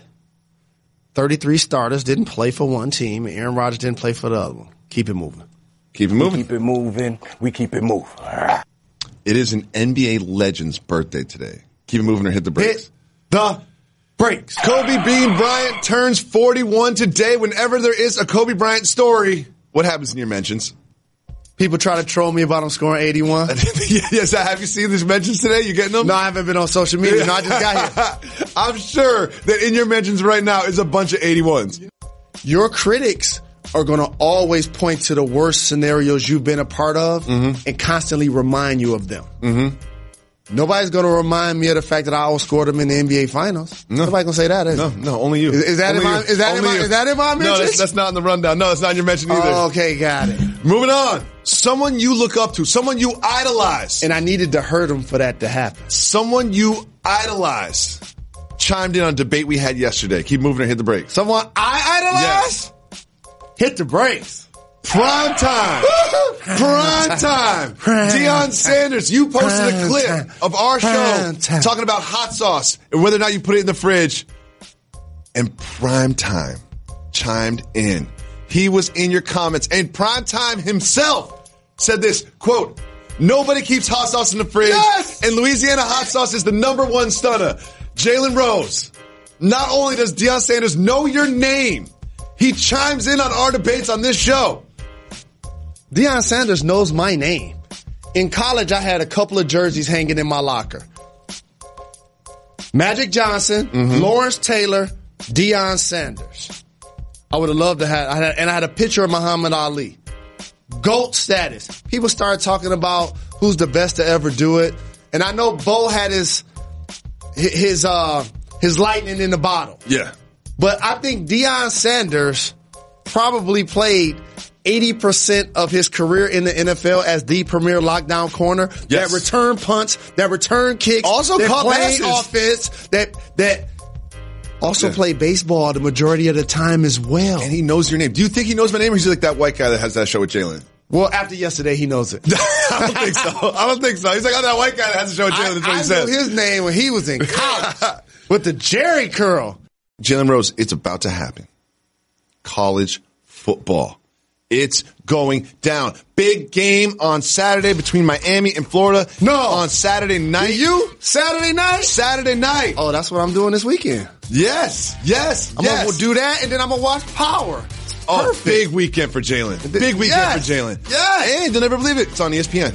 33 starters didn't play for one team, and Aaron Rodgers didn't play for the other one. Keep it moving. Keep it moving. We keep it moving. We keep it moving. It is an NBA legend's birthday today. Keep it moving or hit the brakes. Hit the brakes. Kobe Bean Bryant turns 41 today. Whenever there is a Kobe Bryant story, what happens in your mentions? People try to troll me about him scoring 81. Yes, have you seen these mentions today? You getting them? No, I haven't been on social media. No, I just got here. I'm sure that in your mentions right now is a bunch of 81s. Your critics are going to always point to the worst scenarios you've been a part of and constantly remind you of them. Mm-hmm. Nobody's going to remind me of the fact that I outscored them in the NBA Finals. No. Nobody's going to say that, is it? No, only you. Is that in my mentions? No, that's not in the rundown. No, it's not in your mention either. Oh, okay, got it. Moving on. Someone you look up to. Someone you idolize. And I needed to hurt him for that to happen. Someone you idolize chimed in on a debate we had yesterday. Keep moving or hit the brakes. Someone I idolize? Yes. Hit the brakes. Prime time. Prime time. Deion Sanders, you posted a clip of our show talking about hot sauce and whether or not you put it in the fridge. And Prime Time chimed in. He was in your comments. And Prime Time himself said this, quote, nobody keeps hot sauce in the fridge. Yes! And Louisiana hot sauce is the #1 stunner. Jalen Rose. Not only does Deion Sanders know your name, he chimes in on our debates on this show. Deion Sanders knows my name. In college, I had a couple of jerseys hanging in my locker. Magic Johnson, Lawrence Taylor, Deion Sanders. I would have loved to have, and I had a picture of Muhammad Ali. GOAT status. People started talking about who's the best to ever do it. And I know Bo had his lightning in the bottle. Yeah. But I think Deion Sanders probably played 80% of his career in the NFL as the premier lockdown corner. Yes. That return punts, that return kicks, Also that caught played passes. offense, that also played baseball the majority of the time as well. And he knows your name. Do you think he knows my name, or is he like that white guy that has that show with Jalen? Well, after yesterday, he knows it. I don't think so. He's like, oh, that white guy that has a show with Jalen. That's what he said. I knew his name when he was in college with the Jerry curl. Jalen Rose, it's about to happen. College football. It's going down. Big game on Saturday between Miami and Florida. No. On Saturday night. Saturday night? Saturday night. Oh, that's what I'm doing this weekend. Yes. I'm going to do that, and then I'm going to watch Power. Oh, Perfect. big weekend for Jalen. Big weekend for Jalen. Yes. And you'll never believe it. It's on ESPN.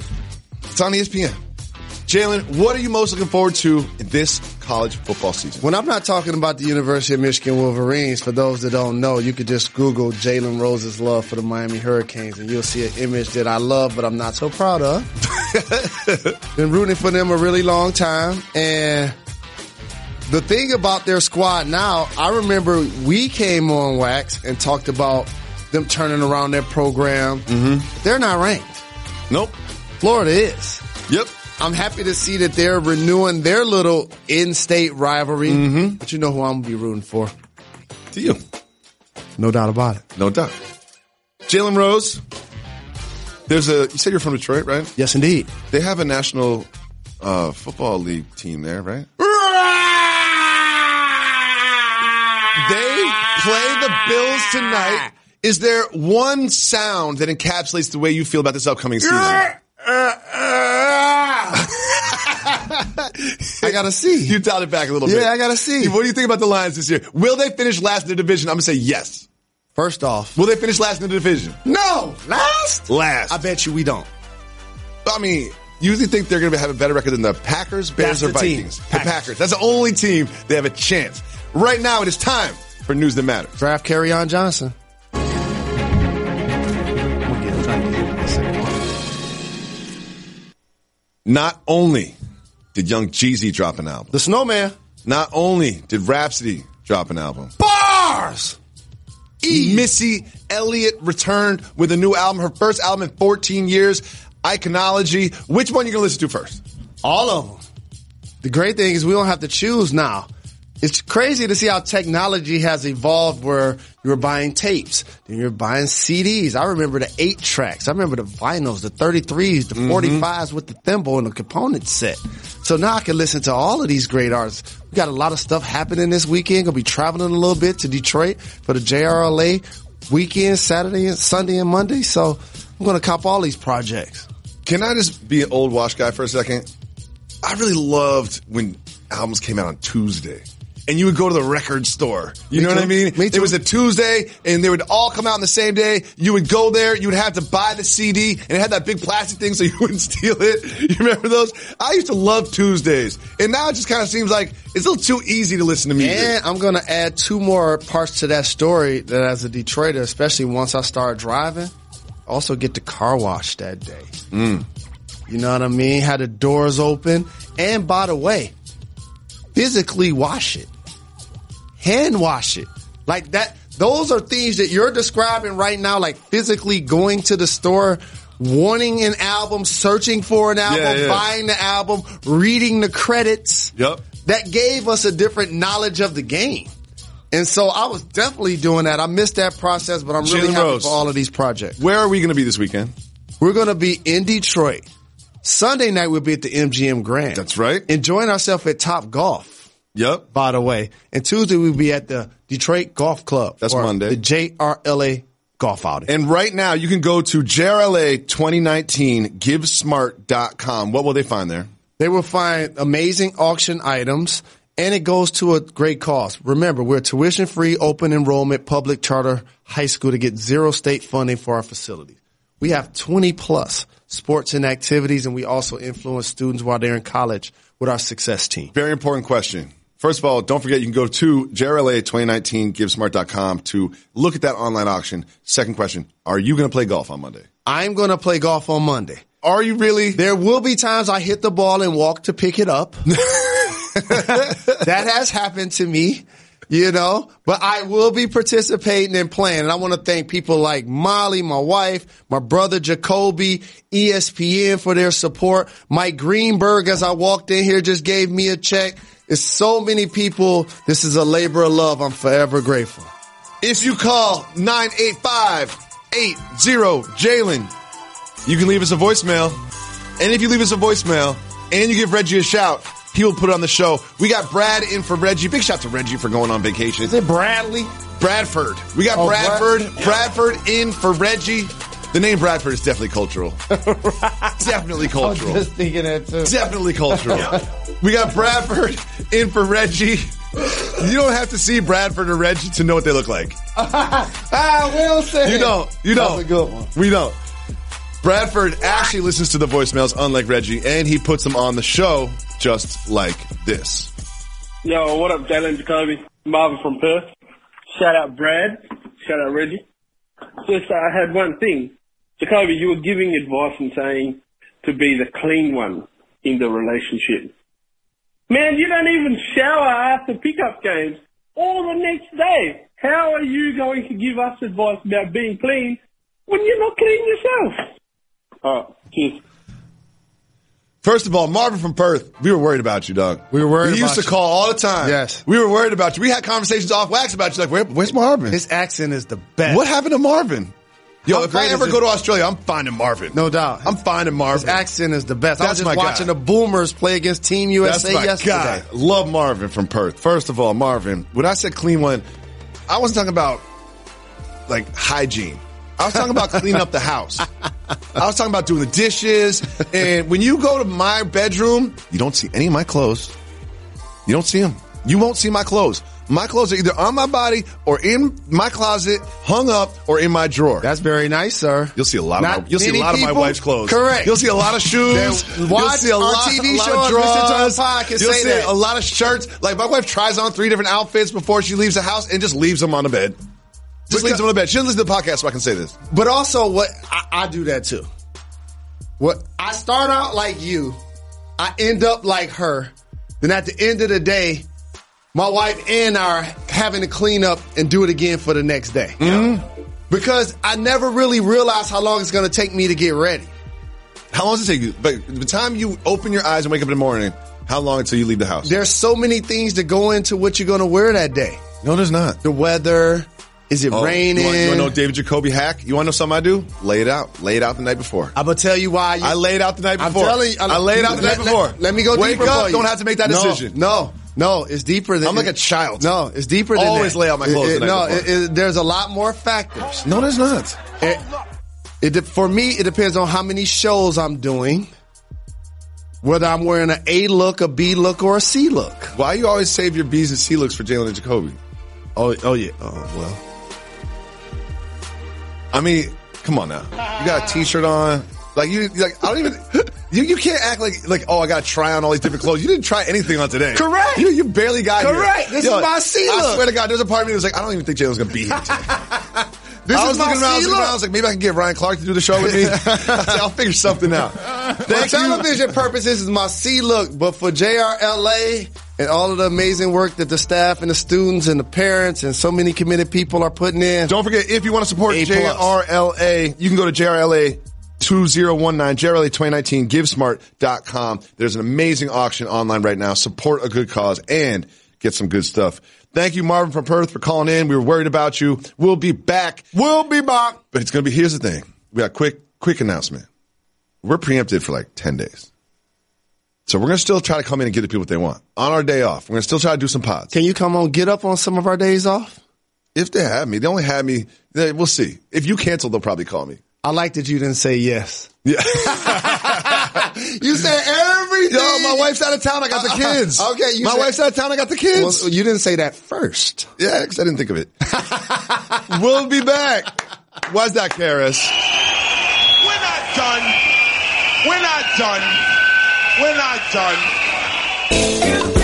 Jalen, what are you most looking forward to in this college football season? When I'm not talking about the University of Michigan Wolverines, for those that don't know, you could just Google Jalen Rose's love for the Miami Hurricanes, and you'll see an image that I love, but I'm not so proud of. Been rooting for them a really long time, and the thing about their squad now, I remember we came on Wax and talked about them turning around their program. Mm-hmm. They're not ranked. Nope. Florida is. Yep. I'm happy to see that they're renewing their little in-state rivalry. Mm-hmm. But you know who I'm going to be rooting for. To you. No doubt about it. No doubt. Jalen Rose, you said you're from Detroit, right? Yes, indeed. They have a National Football League team there, right? They play the Bills tonight. Is there one sound that encapsulates the way you feel about this upcoming season? I gotta see. You dialed it back a little bit. Yeah, I gotta see. What do you think about the Lions this year? Will they finish last in the division? I'm gonna say yes. First off, will they finish last in the division? No, last. Last. I bet you we don't. I mean, you usually think they're gonna have a better record than the Packers, Bears, or Vikings. The Packers. That's the only team they have a chance. Right now, it is time for News That Matters. Draft Kerryon Johnson. Not only did Young Jeezy drop an album. The Snowman. Not only did Rhapsody drop an album. Bars! Missy Elliott returned with a new album, her first album in 14 years, Iconology. Which one are you going to listen to first? All of them. The great thing is we don't have to choose now. It's crazy to see how technology has evolved where you're buying tapes, then you're buying CDs. I remember the 8 tracks. I remember the vinyls, the 33s, the 45s with the thimble and the component set. So now I can listen to all of these great artists. We got a lot of stuff happening this weekend. Gonna be traveling a little bit to Detroit for the JRLA weekend, Saturday and Sunday and Monday. So I'm gonna cop all these projects. Can I just be an old wash guy for a second? I really loved when albums came out on Tuesday. And you would go to the record store. You know what I mean? Me too. It was a Tuesday, and they would all come out on the same day. You would go there. You would have to buy the CD, and it had that big plastic thing so you wouldn't steal it. You remember those? I used to love Tuesdays. And now it just kind of seems like it's a little too easy to listen to music. And I'm going to add 2 more parts to that story that as a Detroiter, especially once I start driving, also get the car wash that day. You know what I mean? Had the doors open. And by the way, physically wash it. Hand wash it. Like that. Those are things that you're describing right now, like physically going to the store, wanting an album, searching for an album, buying the album, reading the credits. Yep. That gave us a different knowledge of the game. And so I was definitely doing that. I missed that process, but I'm really happy for all of these projects. Where are we going to be this weekend? We're going to be in Detroit. Sunday night, we'll be at the MGM Grand. That's right. Enjoying ourselves at Top Golf. Yep. By the way. And Tuesday, we'll be at the Detroit Golf Club. That's Monday. The JRLA Golf Outing. And right now, you can go to JRLA 2019 GiveSmart.com. What will they find there? They will find amazing auction items, and it goes to a great cause. Remember, we're tuition-free, open enrollment, public charter high school to get 0 state funding for our facilities. We have 20-plus sports and activities, and we also influence students while they're in college with our success team. Very important question. First of all, don't forget you can go to JRLA 2019 GiveSmart.com to look at that online auction. Second question, are you going to play golf on Monday? I'm going to play golf on Monday. Are you really? There will be times I hit the ball and walk to pick it up. That has happened to me. But I will be participating and playing. And I want to thank people like Molly, my wife, my brother Jacoby, ESPN for their support. Mike Greenberg, as I walked in here, just gave me a check. It's so many people. This is a labor of love. I'm forever grateful. If you call 985-80-JALEN, you can leave us a voicemail. And if you leave us a voicemail and you give Reggie a shout, he will put it on the show. We got Brad in for Reggie. Big shout to Reggie for going on vacation. Is it Bradley? Bradford. We got Bradford. Bradford in for Reggie. The name Bradford is definitely cultural. Definitely cultural. I was just thinking that too. Definitely cultural. We got Bradford in for Reggie. You don't have to see Bradford or Reggie to know what they look like. Wilson. You don't. That's a good one. We don't. Bradford actually listens to the voicemails, unlike Reggie, and he puts them on the show just like this. Yo, what up, Jalen Jacoby? Marvin from Perth. Shout out Brad. Shout out Reggie. Just I had one thing. Jacoby, you were giving advice and saying to be the clean one in the relationship. Man, you don't even shower after pickup games or the next day. How are you going to give us advice about being clean when you're not clean yourself? Cheers. First of all, Marvin from Perth, we were worried about you, dog. We were worried about you. We used to call all the time. Yes. We were worried about you. We had conversations off wax about you. Like, where's Marvin? His accent is the best. What happened to Marvin? Yo, How if I great ever is go it? to Australia, I'm finding Marvin. No doubt. I'm finding Marvin. His accent is the best. I was That's just my watching guy. the Boomers play against Team USA That's my yesterday. guy. Love Marvin from Perth. First of all, Marvin, when I said clean one, I wasn't talking about, like, hygiene. I was talking about cleaning up the house. I was talking about doing the dishes. And when you go to my bedroom, you don't see any of my clothes. You don't see them. You won't see my clothes. My clothes are either on my body or in my closet, hung up, or in my drawer. That's very nice, sir. You'll see a lot Not of my, you'll see a many lot of my people- wife's clothes. Correct. You'll see a lot of shoes. Then watch You'll see a our lot, TV a lot show of and listen to our drawers. podcast You'll say see that. a lot of shirts. Like my wife tries on 3 different outfits before she leaves the house and just leaves them on the bed. Just leaves them on the bed. She doesn't listen to the podcast, so I can say this. But also, what I do that too. What I start out like you, I end up like her. Then at the end of the day, my wife and I are having to clean up and do it again for the next day. Mm-hmm. Because I never really realized how long it's going to take me to get ready. How long does it take you? But the time you open your eyes and wake up in the morning, how long until you leave the house? There's so many things that go into what you're going to wear that day. No, there's not. The weather. Is it raining? You want to know David Jacoby hack? You want to know something I do? Lay it out. Lay it out the night before. I'm going to tell you why. I laid out the night before. I'm telling you. I laid out the night before. Let me go Wake deeper up, for you. don't have to make that decision. No, it's deeper than I'm like a child. No, it's deeper than Always that. lay out my clothes the night before. There's a lot more factors. No, there's not. For me, it depends on how many shows I'm doing. Whether I'm wearing an A look, a B look, or a C look. Why you always save your B's and C looks for Jalen and Jacoby? Oh yeah. Oh well. I mean, come on now. You got a t-shirt on. I don't even, you can't act like, oh, I got to try on all these different clothes. You didn't try anything on today. Correct. You barely got here. Correct. This is my C look. I swear to God, there's a part of me that was like, I don't even think Jalen's going to be here today. I was looking around, I was like, maybe I can get Ryan Clark to do the show with me. I'll figure something out. For television purposes, is my C look, but for JRLA and all of the amazing work that the staff and the students and the parents and so many committed people are putting in. Don't forget, if you want to support A+. JRLA, you can go to JRLA 2019, JRLA 2019, GiveSmart.com. There's an amazing auction online right now. Support a good cause and get some good stuff. Thank you, Marvin from Perth, for calling in. We were worried about you. We'll be back. We'll be back. But it's going to be, here's the thing. We got a quick announcement. We're preempted for like 10 days. So we're going to still try to come in and give the people what they want. On our day off, we're going to still try to do some pods. Can you come on, get up on some of our days off? If they have me. They only have me. We'll see. If you cancel, they'll probably call me. I like that you didn't say yes. Yeah. You said everything. Yo, my wife's out of town. I got the kids. Okay. My wife's out of town. I got the kids. Well, you didn't say that first. Yeah, because I didn't think of it. We'll be back. Why's that, Karis? We're not done. We're not done. We're not done.